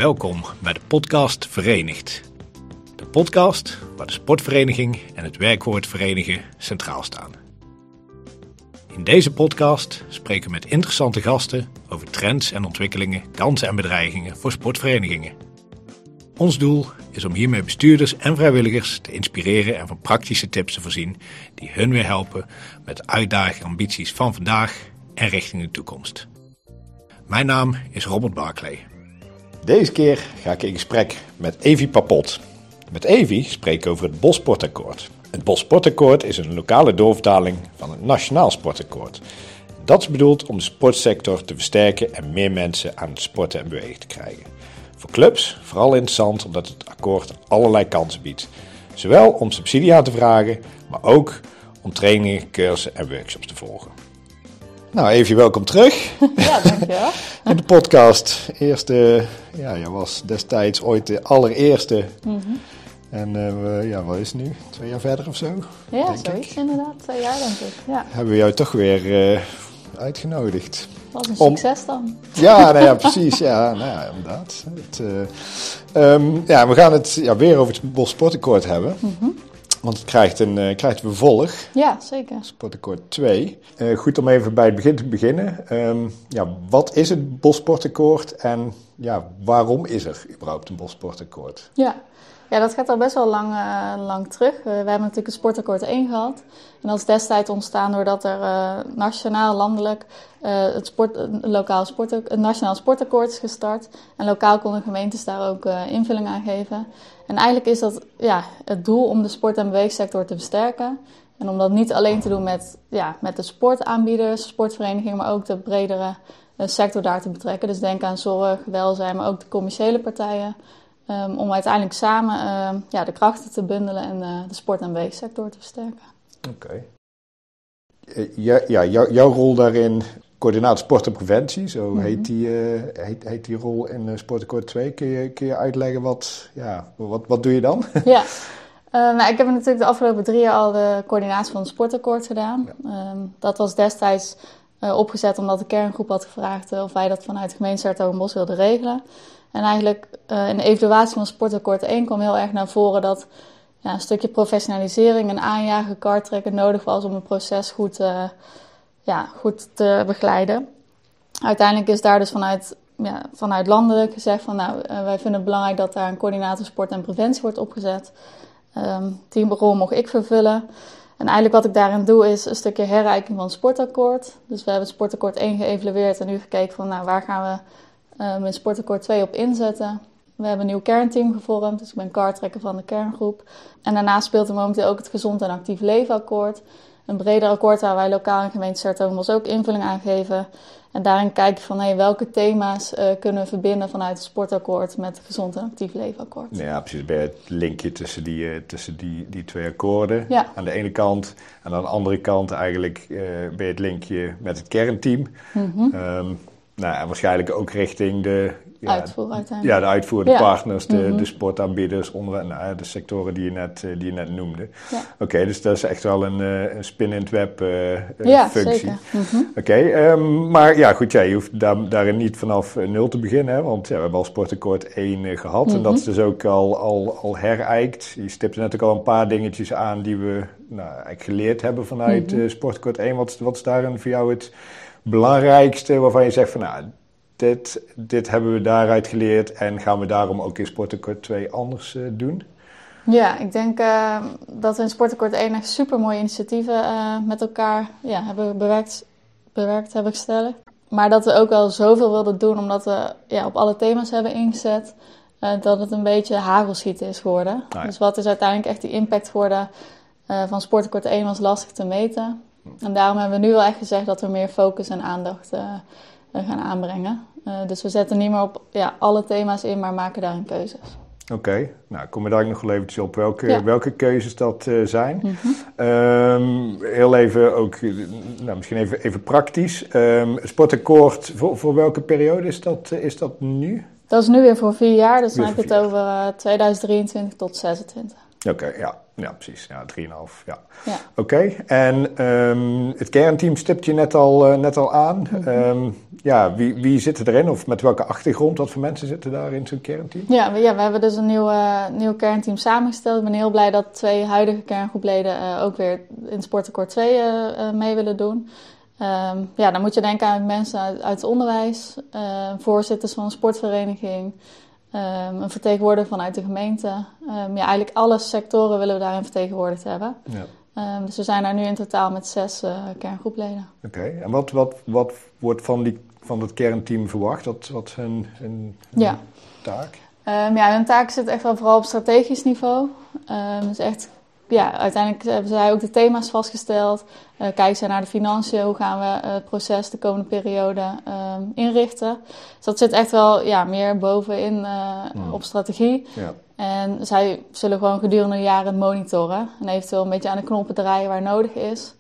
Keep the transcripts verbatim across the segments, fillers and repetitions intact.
Welkom bij de podcast Verenigd. De podcast waar de sportvereniging en het werkwoord verenigen centraal staan. In deze podcast spreken we met interessante gasten over trends en ontwikkelingen, kansen en bedreigingen voor sportverenigingen. Ons doel is om hiermee bestuurders en vrijwilligers te inspireren en van praktische tips te voorzien die hun weer helpen met de uitdagingen en ambities van vandaag en richting de toekomst. Mijn naam is Robert Barclay. Deze keer ga ik in gesprek met Evi Papot. Met Evi spreek ik over het Bossportakkoord. Het Bossportakkoord is een lokale doorvertaling van het Nationaal Sportakkoord. Dat is bedoeld om de sportsector te versterken en meer mensen aan het sporten en bewegen te krijgen. Voor clubs vooral interessant omdat het akkoord allerlei kansen biedt. Zowel om subsidie aan te vragen, maar ook om trainingen, cursussen en workshops te volgen. Nou, Evi, welkom terug. Ja, dankjewel. In de podcast. Eerste, ja, jij was destijds ooit de allereerste. Mm-hmm. En uh, we, ja, wat is het nu? Twee jaar verder of zo? Ja, zoiets inderdaad. Twee jaar denk ik. Ja. Hebben we jou toch weer uh, uitgenodigd. Wat een succes Om... dan. Ja, nou ja, precies. Ja, nou ja, inderdaad. Het, uh, um, ja, we gaan het ja, weer over het Bossportakkoord hebben. Mm-hmm. Want het krijgt een, uh, krijgt een vervolg. Ja, zeker. Sportakkoord twee. Uh, goed om even bij het begin te beginnen. Um, ja, wat is het Bossportakkoord en ja, waarom is er überhaupt een Bossportakkoord? Ja. ja, dat gaat al best wel lang, uh, lang terug. Uh, we hebben natuurlijk een Sportakkoord één gehad. En dat is destijds ontstaan doordat er uh, nationaal, landelijk uh, het, sport, uh, lokaal sport, het Nationaal Sportakkoord is gestart. En lokaal konden gemeentes daar ook uh, invulling aan geven. En eigenlijk is dat ja, het doel om de sport- en beweegsector te versterken. En om dat niet alleen te doen met, ja, met de sportaanbieders, sportverenigingen, maar ook de bredere uh, sector daar te betrekken. Dus denk aan zorg, welzijn, maar ook de commerciële partijen. Um, om uiteindelijk samen uh, ja, de krachten te bundelen en uh, de sport- en beweegsector te versterken. Oké. Okay. Uh, ja, ja jou, jouw rol daarin, coördinator sport en preventie, zo mm-hmm. heet, die, uh, heet, heet die rol in uh, Sportakkoord twee. Kun je, kun je uitleggen wat, ja, wat, wat doe je dan? Ja, uh, nou, ik heb natuurlijk de afgelopen drie jaar al de coördinatie van het Sportakkoord gedaan. Ja. Um, dat was destijds uh, opgezet omdat de kerngroep had gevraagd uh, of wij dat vanuit de gemeente 's-Hertogenbosch wilden regelen. En eigenlijk uh, in de evaluatie van Sportakkoord één kwam heel erg naar voren dat ja, een stukje professionalisering en aanjagen, karttrekken nodig was om het proces goed, uh, ja, goed te begeleiden. Uiteindelijk is daar dus vanuit, ja, vanuit landelijk gezegd van nou, uh, wij vinden het belangrijk dat daar een coördinator sport en preventie wordt opgezet. Um, die rol mocht ik vervullen. En eigenlijk wat ik daarin doe is een stukje herijking van het Sportakkoord. Dus we hebben het Sportakkoord één geëvalueerd en nu gekeken van nou, waar gaan we uh, met Sportakkoord twee op inzetten. We hebben een nieuw kernteam gevormd, dus ik ben karttrekker van de kerngroep. En daarnaast speelt er momenteel ook het Gezond en Actief Leven Akkoord. Een breder akkoord waar wij lokaal en gemeente 's-Hertogenbosch ook invulling aan geven. En daarin kijken van hey, welke thema's uh, kunnen we verbinden vanuit het sportakkoord met het Gezond en Actief Leven Akkoord. Ja, precies. Bij het linkje tussen die, uh, tussen die, die twee akkoorden. Ja. Aan de ene kant en aan de andere kant eigenlijk uh, bij het linkje met het kernteam. Mm-hmm. Um, nou, en waarschijnlijk ook richting de... Ja, uitvoer uiteindelijk. Ja, de uitvoerende ja. partners, de, mm-hmm. de sportaanbieders, onder, nou, de sectoren die je net, die je net noemde. Ja. Oké, okay, dus dat is echt wel een, een spin in het web uh, ja, functie. Zeker. Mm-hmm. Oké, okay, um, maar ja goed, ja, je hoeft daar, daarin niet vanaf nul te beginnen, hè, want ja, we hebben al Sportakkoord één uh, gehad mm-hmm. en dat is dus ook al, al, al herijkt. Je stipte net ook al een paar dingetjes aan die we nou, eigenlijk geleerd hebben vanuit mm-hmm. uh, Sportakkoord één. Wat, wat is daarin voor jou het belangrijkste waarvan je zegt van nou... Dit, dit hebben we daaruit geleerd en gaan we daarom ook in Sportakkoord twee anders uh, doen? Ja, ik denk uh, dat we in Sportakkoord één echt super mooie initiatieven uh, met elkaar ja, hebben bewerkt, bewerkt hebben gesteld. Maar dat we ook wel zoveel wilden doen omdat we ja, op alle thema's hebben ingezet. Uh, dat het een beetje hagelschieten is geworden. Ah, ja. Dus wat is uiteindelijk echt die impact geworden uh, van Sportakkoord één was lastig te meten. En daarom hebben we nu wel echt gezegd dat we meer focus en aandacht uh, gaan aanbrengen. Uh, dus we zetten niet meer op ja, alle thema's in, maar maken daarin keuzes. Oké, okay. Nou kom je daar nog wel eventjes op welke, ja. welke keuzes dat uh, zijn. Mm-hmm. Um, heel even ook, nou, misschien even, even praktisch. Um, het Sportakkoord, voor, voor welke periode is dat, is dat nu? Dat is nu weer voor vier jaar, dus dan weer heb je het over uh, tweeduizend drieëntwintig tot zesentwintig. Oké, okay, ja. ja, precies. Ja, drie komma vijf. Ja. Ja. Oké, okay. en um, het kernteam stipt je net al, uh, net al aan. Mm-hmm. Um, ja, wie, wie zit erin of met welke achtergrond? Wat voor mensen zitten daar in zo'n kernteam? Ja, we, ja, we hebben dus een nieuw, uh, nieuw kernteam samengesteld. Ik ben heel blij dat twee huidige kerngroepleden uh, ook weer in Sportakkoord twee uh, uh, mee willen doen. Um, ja, dan moet je denken aan mensen uit, uit het onderwijs, uh, voorzitters van een sportvereniging, um, een vertegenwoordiger vanuit de gemeente. Um, ja, eigenlijk alle sectoren willen we daarin vertegenwoordigd hebben. Ja. Um, dus we zijn daar nu in totaal met zes uh, kerngroepleden. Oké, okay. En wat, wat, wat wordt van, die, van het kernteam verwacht? Wat, wat is hun, hun, hun ja. taak? Um, ja, hun taak zit echt wel vooral op strategisch niveau. Um, dus echt... Ja, uiteindelijk hebben zij ook de thema's vastgesteld. Uh, kijken zij naar de financiën, hoe gaan we uh, het proces de komende periode um, inrichten. Dus dat zit echt wel ja, meer bovenin uh, mm. op strategie. Ja. En zij zullen gewoon gedurende de jaren monitoren. En eventueel een beetje aan de knoppen draaien waar nodig is.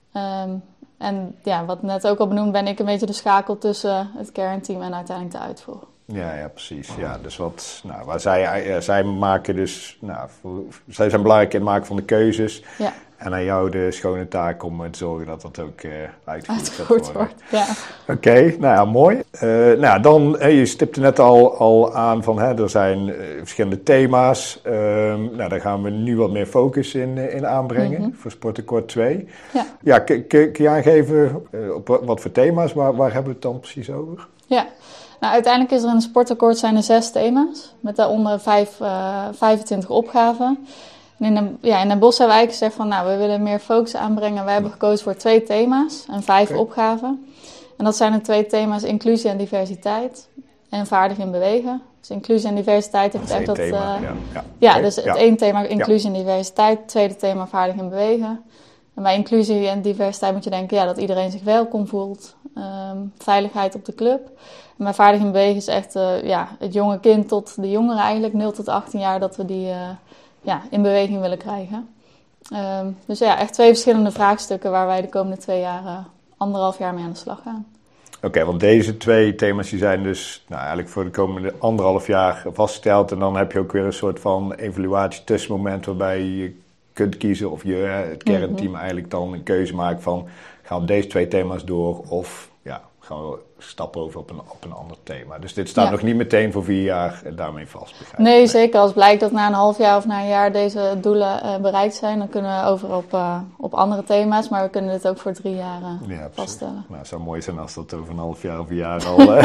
Um, en ja, wat net ook al benoemd, ben ik een beetje de schakel tussen het kernteam en uiteindelijk de uitvoer. Ja, ja, precies. Ja, dus wat, nou, waar zij, uh, zij maken dus, nou, voor, zij zijn belangrijk in het maken van de keuzes. Ja. En aan jou de schone taak om te zorgen dat dat ook uh, uitgevoerd, uitgevoerd wordt. Ja. Oké, okay, nou ja, mooi. Uh, nou, dan, hey, je stipte net al, al aan van, hè, er zijn uh, verschillende thema's. Uh, nou, daar gaan we nu wat meer focus in, uh, in aanbrengen mm-hmm. voor Sportakkoord twee. Ja, ja k- k- kun je aangeven uh, op wat voor thema's, waar, waar hebben we het dan precies over? Ja. Nou, uiteindelijk is er in het Sportakkoord zijn er zes thema's, met daaronder vijf, uh, vijfentwintig opgaven. En in, de, ja, in Den Bosch hebben we eigenlijk gezegd van, nou, we willen meer focus aanbrengen. We hebben gekozen voor twee thema's en vijf okay. opgaven. En dat zijn de twee thema's inclusie en diversiteit en vaardig in bewegen. Dus inclusie en diversiteit heeft echt dat... Thema, uh, ja, ja. ja okay. dus het ja. één thema inclusie ja. en diversiteit, het tweede thema vaardig in bewegen. En bij inclusie en diversiteit moet je denken ja, dat iedereen zich welkom voelt. Um, veiligheid op de club. En bij vaardig in bewegen is echt uh, ja, het jonge kind tot de jongeren eigenlijk, nul tot achttien jaar, dat we die uh, ja, in beweging willen krijgen. Um, dus ja, echt twee verschillende vraagstukken waar wij de komende twee jaar, uh, anderhalf jaar mee aan de slag gaan. Oké, okay, want deze twee thema's die zijn dus nou, eigenlijk voor de komende anderhalf jaar vastgesteld. En dan heb je ook weer een soort van evaluatie tussenmoment waarbij je kunt kiezen of je, het kernteam mm-hmm. eigenlijk dan een keuze maakt van gaan we deze twee thema's door of ja, gaan we stappen over op een, op een ander thema. Dus dit staat ja. nog niet meteen voor vier jaar daarmee vast. Nee, nee, zeker. Als blijkt dat na een half jaar of na een jaar deze doelen uh, bereikt zijn, dan kunnen we over op, uh, op andere thema's, maar we kunnen dit ook voor drie jaar uh, ja, vaststellen. Nou, het zou mooi zijn als dat over een half jaar of een jaar al uh,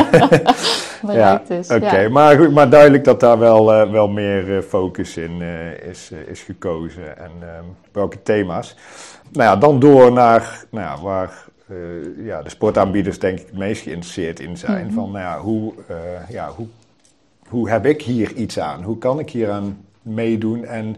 bereikt ja, is. Oké, okay. ja. maar goed, maar duidelijk dat daar wel, uh, wel meer uh, focus in uh, is, uh, is gekozen en uh, welke thema's. Nou ja, dan door naar nou ja, waar uh, ja, de sportaanbieders denk ik het meest geïnteresseerd in zijn. Mm-hmm. Van nou ja, hoe, uh, ja, hoe, hoe heb ik hier iets aan? Hoe kan ik hier aan meedoen? En,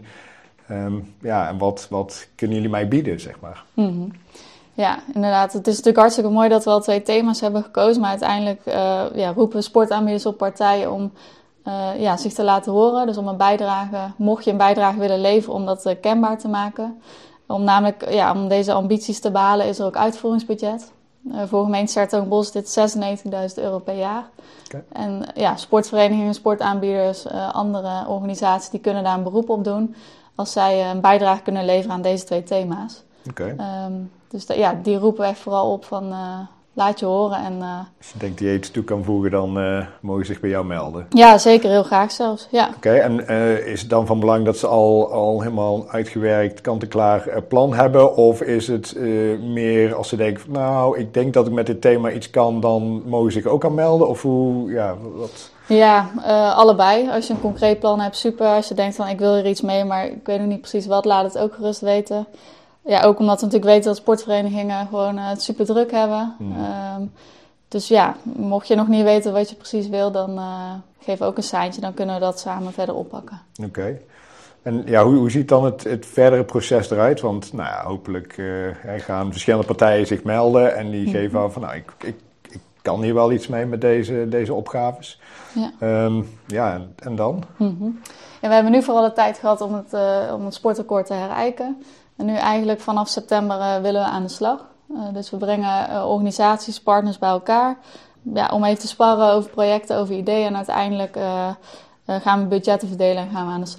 um, ja, en wat, wat kunnen jullie mij bieden, zeg maar? Mm-hmm. Ja, inderdaad. Het is natuurlijk hartstikke mooi dat we al twee thema's hebben gekozen. Maar uiteindelijk uh, ja, roepen we sportaanbieders op partijen om uh, ja, zich te laten horen. Dus om een bijdrage, mocht je een bijdrage willen leveren, om dat uh, kenbaar te maken. Om namelijk, ja, om deze ambities te behalen is er ook uitvoeringsbudget. Uh, voor gemeente 's-Hertogenbosch is dit zesennegentigduizend euro per jaar. Okay. En ja, sportverenigingen, sportaanbieders, uh, andere organisaties, die kunnen daar een beroep op doen als zij uh, een bijdrage kunnen leveren aan deze twee thema's. Okay. Um, dus de, ja, die roepen we echt vooral op van uh, laat je horen. En, uh, als je denkt die je iets toe kan voegen, dan uh, mogen ze zich bij jou melden. Ja, zeker. Heel graag zelfs. Ja. Oké, okay, en uh, is het dan van belang dat ze al, al helemaal uitgewerkt, kant-en-klaar uh, plan hebben? Of is het uh, meer als ze denken van nou, ik denk dat ik met dit thema iets kan, dan mogen ze zich ook aan melden? Of hoe, ja, wat... Ja, uh, allebei. Als je een concreet plan hebt, super. Als je denkt van ik wil er iets mee, maar ik weet nog niet precies wat, laat het ook gerust weten. Ja, ook omdat we natuurlijk weten dat sportverenigingen gewoon uh, het super druk hebben. Mm. Um, dus ja, mocht je nog niet weten wat je precies wil, dan uh, geef ook een seintje. Dan kunnen we dat samen verder oppakken. Oké. Okay. En ja, hoe, hoe ziet dan het, het verdere proces eruit? Want nou ja, hopelijk uh, gaan verschillende partijen zich melden en die mm-hmm. geven aan van nou, ik, ik, ik kan hier wel iets mee met deze, deze opgaves. Ja, um, ja en, en dan? Mm-hmm. Ja, we hebben nu vooral de tijd gehad om het, uh, om het sportakkoord te herijken. En nu eigenlijk vanaf september uh, willen we aan de slag. Uh, dus we brengen uh, organisaties, partners bij elkaar. Ja, om even te sparren over projecten, over ideeën. En uiteindelijk uh, uh, gaan we budgetten verdelen en gaan we aan de slag.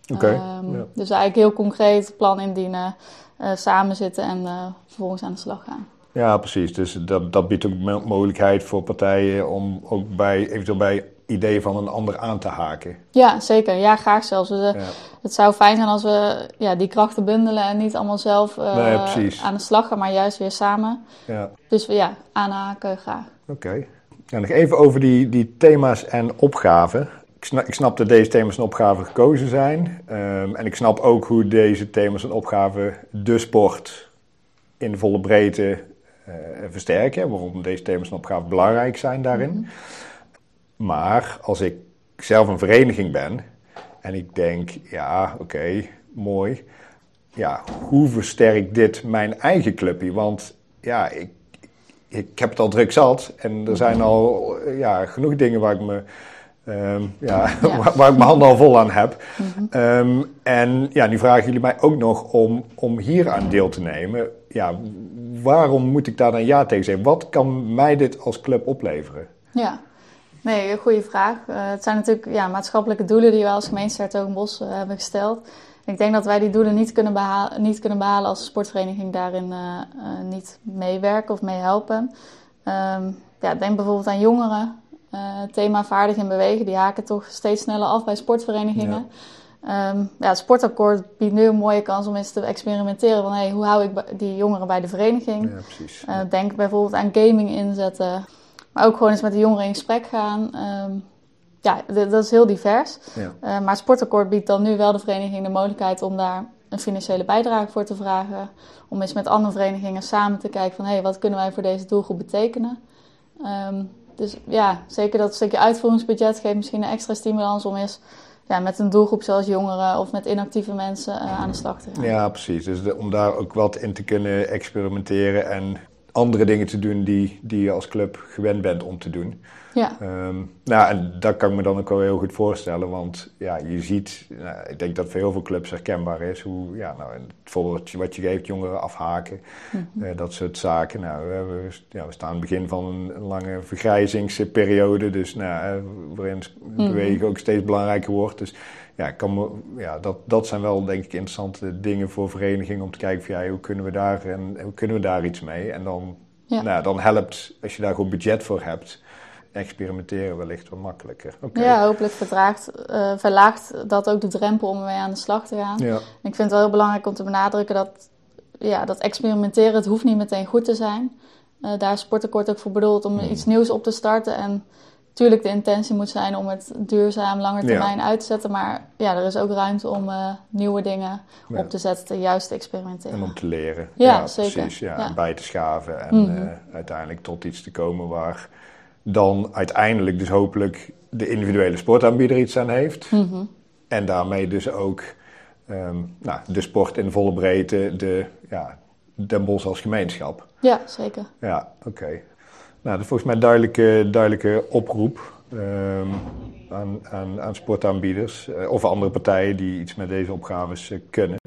Okay, um, ja. Dus eigenlijk heel concreet plan indienen, uh, samen zitten en uh, vervolgens aan de slag gaan. Ja, precies. Dus dat, dat biedt ook mo- mogelijkheid voor partijen om ook bij, eventueel bij ideeën van een ander aan te haken. Ja, zeker. Ja, graag zelfs. Dus, uh, ja. Het zou fijn zijn als we ja, die krachten bundelen en niet allemaal zelf uh, nee, aan de slag gaan, maar juist weer samen. Ja. Dus ja, aanhaken graag. Oké. Okay. Ja, nog even over die, die thema's en opgaven. Ik snap, ik snap dat deze thema's en opgaven gekozen zijn. Um, en ik snap ook hoe deze thema's en opgaven de sport in de volle breedte uh, versterken. Waarom deze thema's en opgaven belangrijk zijn daarin. Mm-hmm. Maar als ik zelf een vereniging ben en ik denk, ja, oké, okay, mooi. Ja, hoe versterkt dit mijn eigen clubje? Want ja, ik, ik heb het al druk zat en er zijn al ja, genoeg dingen waar ik me... Um, ja, ja. waar, waar ik mijn handen al vol aan heb. Mm-hmm. Um, en ja, nu vragen jullie mij ook nog om, om hier aan deel te nemen. Ja, waarom moet ik daar dan ja tegen zeggen? Wat kan mij dit als club opleveren? Ja, nee, een goede vraag. Uh, het zijn natuurlijk ja, maatschappelijke doelen die we als gemeente 's-Hertogenbosch uh, hebben gesteld. Ik denk dat wij die doelen niet kunnen behalen, niet kunnen behalen als de sportvereniging daarin uh, uh, niet meewerken of meehelpen. Um, ja, denk bijvoorbeeld aan jongeren. Uh, thema vaardig in bewegen, die haken toch steeds sneller af bij sportverenigingen. Ja. Um, ja, het sportakkoord biedt nu een mooie kans om eens te experimenteren van hey, hoe hou ik die jongeren bij de vereniging. Ja, precies. Uh, denk bijvoorbeeld aan gaming inzetten, maar ook gewoon eens met de jongeren in gesprek gaan. Um, ja, d- dat is heel divers. Ja. Uh, maar het sportakkoord biedt dan nu wel de vereniging de mogelijkheid om daar een financiële bijdrage voor te vragen. Om eens met andere verenigingen samen te kijken van hey, wat kunnen wij voor deze doelgroep betekenen. Um, Dus ja, zeker dat stukje uitvoeringsbudget geeft misschien een extra stimulans om eens ja, met een doelgroep zoals jongeren of met inactieve mensen uh, aan de slag te gaan. Ja, precies. Dus de, om daar ook wat in te kunnen experimenteren en andere dingen te doen die, die je als club gewend bent om te doen. Ja. Um, nou, en dat kan ik me dan ook wel heel goed voorstellen, want ja, je ziet, nou, ik denk dat voor heel veel clubs herkenbaar is, hoe, ja, nou, het voorbeeld wat je geeft, jongeren afhaken, mm-hmm. uh, dat soort zaken. Nou, we, ja, we staan aan het begin van een, een lange vergrijzingsperiode, dus nou, waarin mm-hmm. bewegen ook steeds belangrijker wordt. Dus ja, kan me, ja dat, dat zijn wel denk ik interessante dingen voor verenigingen om te kijken van ja, hoe kunnen we daar en hoe kunnen we daar iets mee? En dan, ja. nou, dan helpt, als je daar goed budget voor hebt, experimenteren wellicht wat makkelijker. Okay. Ja, hopelijk vertraagt, uh, verlaagt dat ook de drempel om ermee aan de slag te gaan. Ja. En ik vind het wel heel belangrijk om te benadrukken dat, ja, dat experimenteren, het hoeft niet meteen goed te zijn. Uh, daar is sportakkoord ook voor bedoeld om hmm. iets nieuws op te starten. En natuurlijk de intentie moet zijn om het duurzaam langer termijn ja. uit te zetten. Maar ja, er is ook ruimte om uh, nieuwe dingen ja. op te zetten, juist te experimenteren. En om te leren. Ja, ja zeker. Precies, ja, ja. bij te schaven en mm-hmm. uh, uiteindelijk tot iets te komen waar dan uiteindelijk dus hopelijk de individuele sportaanbieder iets aan heeft. Mm-hmm. En daarmee dus ook um, nou, de sport in volle breedte, de, ja, Den Bosch als gemeenschap. Ja, zeker. Ja, oké. Okay. Nou, dat is volgens mij een duidelijke, duidelijke oproep um, aan, aan, aan sportaanbieders uh, of andere partijen die iets met deze opgaves uh, kunnen.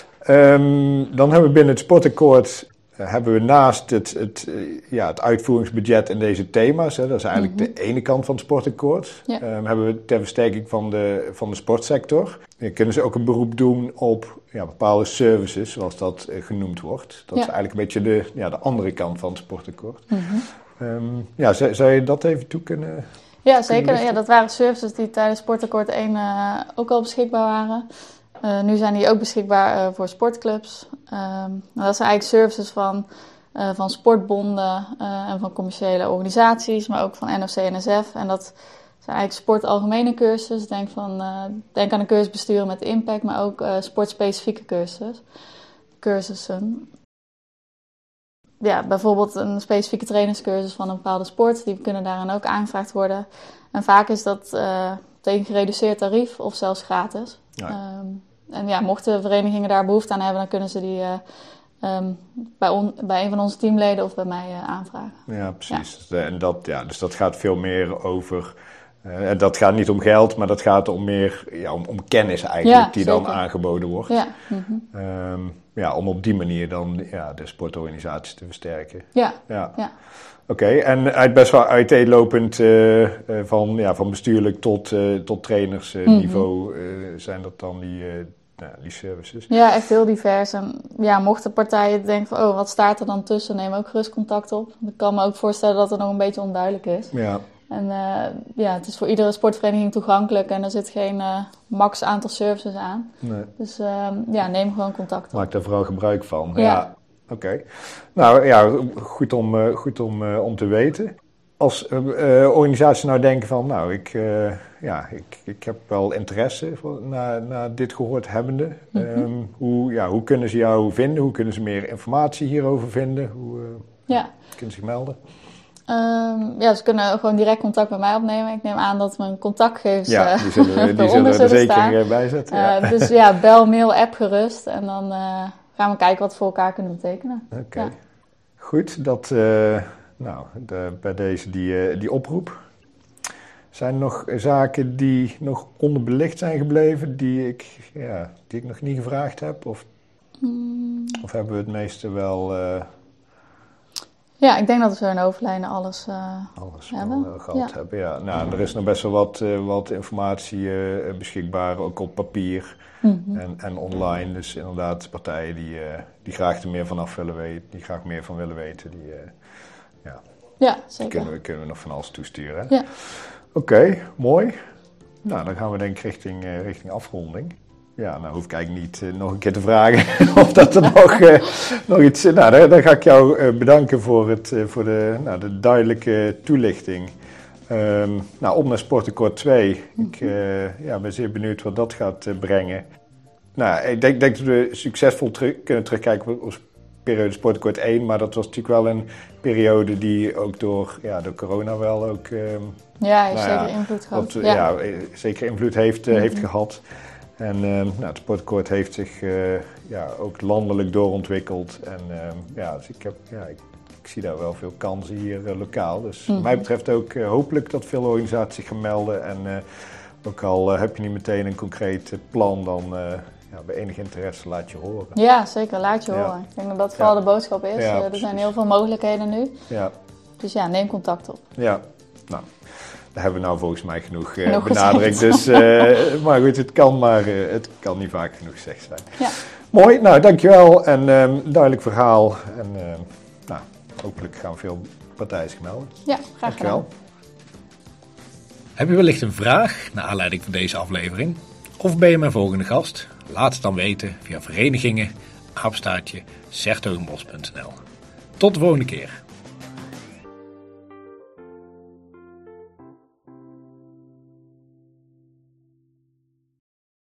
Um, dan hebben we binnen het sportakkoord uh, hebben we naast het, het, uh, ja, het uitvoeringsbudget en deze thema's, hè, dat is eigenlijk mm-hmm. de ene kant van het sportakkoord, ja. um, hebben we ter versterking van de, van de sportsector. Dan kunnen ze ook een beroep doen op ja, bepaalde services, zoals dat uh, genoemd wordt. Dat ja. is eigenlijk een beetje de, ja, de andere kant van het sportakkoord. Mm-hmm. Um, ja, zou, zou je dat even toe kunnen? Ja, zeker. Ja, dat waren services die tijdens sportakkoord één uh, ook al beschikbaar waren. Uh, nu zijn die ook beschikbaar uh, voor sportclubs. Um, nou, dat zijn eigenlijk services van, uh, van sportbonden uh, en van commerciële organisaties, maar ook van N O C N S F. En dat zijn eigenlijk sportalgemene cursussen. Denk, van, uh, denk aan een cursus besturen met impact, maar ook uh, sportspecifieke cursus, cursussen. Ja, bijvoorbeeld een specifieke trainingscursus van een bepaalde sport, die kunnen daarin ook aangevraagd worden. En vaak is dat uh, tegen gereduceerd tarief of zelfs gratis. Ja. Um, en ja, mochten verenigingen daar behoefte aan hebben, dan kunnen ze die uh, um, bij, on, bij een van onze teamleden of bij mij uh, aanvragen. Ja, precies. Ja. En dat, ja, dus dat gaat veel meer over... Uh, dat gaat niet om geld, maar dat gaat om meer ja, om, om kennis eigenlijk, ja, die zeker. Dan aangeboden wordt. Ja. Mm-hmm. Um, ja, om op die manier dan ja, de sportorganisaties te versterken. Ja. ja. ja. Oké, okay. En uit best wel uiteenlopend uh, uh, van, ja, van bestuurlijk tot, uh, tot trainersniveau uh, mm-hmm. uh, zijn dat dan die, uh, nou, die services? Ja, echt heel divers. En ja, mochten partijen denken van, oh, wat staat er dan tussen? Neem ook gerust contact op. Ik kan me ook voorstellen dat het nog een beetje onduidelijk is. Ja. En uh, ja, het is voor iedere sportvereniging toegankelijk en er zit geen uh, max aantal services aan. Nee. Dus uh, ja, neem gewoon contact op. Maak daar vooral gebruik van. Ja. ja. Oké. Okay. Nou ja, goed om, uh, goed om, uh, om te weten. Als uh, uh, organisaties nou denken van, nou, ik, uh, ja, ik, ik heb wel interesse voor, na, na dit gehoord hebbende. Mm-hmm. Um, hoe, ja, hoe kunnen ze jou vinden? Hoe kunnen ze meer informatie hierover vinden? Hoe uh, ja. kunnen ze zich melden? Um, ja, ze kunnen gewoon direct contact met mij opnemen. Ik neem aan dat mijn contactgegevens ja, die zullen, die zullen er zeker bij zetten. Ja. Uh, dus ja, bel, mail, app gerust. En dan uh, gaan we kijken wat we voor elkaar kunnen betekenen. Oké, okay. ja. Goed. Dat, uh, nou, de, bij deze die, uh, die oproep. Zijn er nog zaken die nog onderbelicht zijn gebleven, die ik, ja, die ik nog niet gevraagd heb? Of, mm. of hebben we het meeste wel... Uh, Ja, ik denk dat we zo in overlijnen alles, uh, alles hebben. wel, uh, gehad ja. hebben. Ja. Nou, er is nog best wel wat, uh, wat informatie uh, beschikbaar, ook op papier mm-hmm. en, en online. Dus inderdaad, partijen die, uh, die graag er meer van af willen weten, die graag meer van willen weten, die, uh, ja, ja, zeker. Kunnen, we, kunnen we nog van alles toesturen. Ja. Oké, okay, mooi. Nou, dan gaan we denk ik richting, uh, richting afronding. Ja, nou hoef ik eigenlijk niet uh, nog een keer te vragen of dat er nog, uh, nog iets... Uh, nou, dan, dan ga ik jou uh, bedanken voor, het, uh, voor de, nou, de duidelijke toelichting. Um, nou, op naar Sportakkoord twee. Ik uh, ja, ben zeer benieuwd wat dat gaat uh, brengen. Nou, ik denk, denk dat we succesvol terug, kunnen terugkijken op periode Sportakkoord één. Maar dat was natuurlijk wel een periode die ook door, ja, door corona wel ook... Um, ja, heeft nou, zeker ja, invloed gehad. Wat, ja. ja, zeker invloed heeft, uh, mm-hmm. heeft gehad. En uh, nou, het Sportakkoord heeft zich uh, ja, ook landelijk doorontwikkeld. En uh, ja, dus ik, heb, ja, ik, ik zie daar wel veel kansen hier uh, lokaal. Dus mm-hmm. wat mij betreft ook uh, hopelijk dat veel organisaties zich gaan melden. En uh, ook al uh, heb je niet meteen een concreet uh, plan, dan uh, ja, bij enig interesse laat je horen. Ja, zeker, laat je ja. horen. Ik denk dat dat vooral ja. de boodschap is. Ja, uh, er zijn heel veel mogelijkheden nu. Ja. Dus ja, neem contact op. Ja, nou... Daar hebben we nou volgens mij genoeg uh, benadrukt. Dus, uh, maar goed, het kan, maar uh, het kan niet vaak genoeg gezegd zijn. Ja. Mooi, nou dankjewel en um, duidelijk verhaal. En uh, nou, hopelijk gaan veel partijen zich melden. Ja, graag gedaan. Heb je wellicht een vraag naar aanleiding van deze aflevering? Of ben je mijn volgende gast? Laat het dan weten via verenigingen, apenstaartje, s ertogenbosch punt n l. Tot de volgende keer.